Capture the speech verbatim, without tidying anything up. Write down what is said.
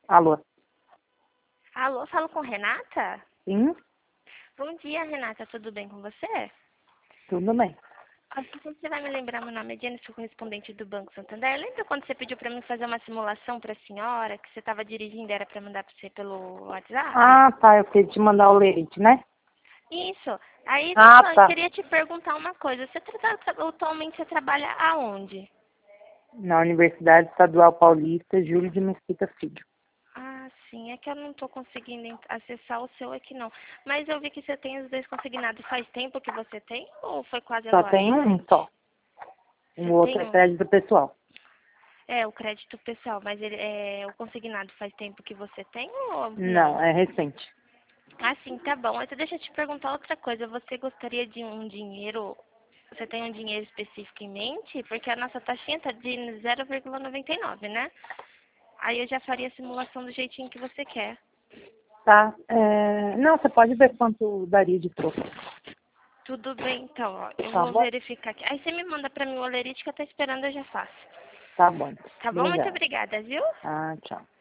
Alô? Alô, falo com Renata? Sim? Bom dia, Renata, tudo bem com você? Tudo bem. Acho que você vai me lembrar, meu nome é Jenny, sou correspondente do Banco Santander. Lembra quando você pediu para mim fazer uma simulação para a senhora, que você estava dirigindo, era para mandar para você pelo WhatsApp? Ah, tá. Eu queria te mandar o lerite, né? Isso. Aí, Ah, só, eu tá. queria te perguntar uma coisa. Você tra- tra- atualmente você trabalha aonde? Na Universidade Estadual Paulista, Júlio de Mesquita Filho. Ah, sim, é que eu não estou conseguindo en- acessar o seu aqui não. Mas eu vi que você tem os dois consignados. Faz tempo que você tem ou foi quase Só agora, tem um recente? só. O Você outro tem é um? crédito pessoal. É, o crédito pessoal, mas ele é o consignado faz tempo que você tem ou Não, não? é recente. Ah, sim, tá bom. Então deixa eu te perguntar outra coisa. Você gostaria de um dinheiro, você tem um dinheiro específico em mente? Porque a nossa taxinha tá de zero vírgula noventa e nove, né? Aí eu já faria a simulação do jeitinho que você quer. Tá. É... Não, você pode ver quanto daria de troco. Tudo bem, então, ó. Eu Tá vou bom? verificar aqui. Aí você me manda pra mim o olerite que eu tô esperando, eu já faço. Tá bom. Tá bom? Muito Obrigada. obrigada, viu? Ah, tchau.